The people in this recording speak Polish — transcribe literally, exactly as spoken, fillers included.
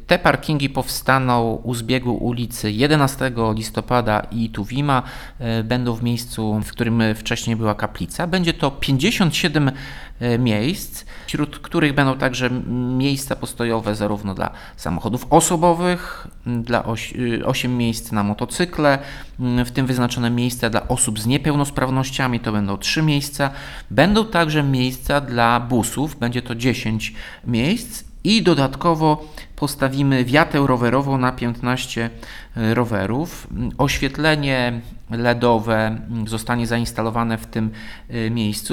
Te parkingi powstaną u zbiegu ulicy jedenastego listopada i Tuwima. Będą w miejscu, w którym wcześniej była kaplica. Będzie to pięćdziesiąt siedem miejsc, wśród których będą także miejsca postojowe zarówno dla samochodów osobowych, dla osiem miejsc na motocykle, w tym wyznaczone miejsca dla osób z niepełnosprawnościami, to będą trzy miejsca. Będą także miejsca dla busów, będzie to dziesięć miejsc i dodatkowo postawimy wiatę rowerową na piętnaście rowerów. Oświetlenie L E D owe zostanie zainstalowane w tym miejscu.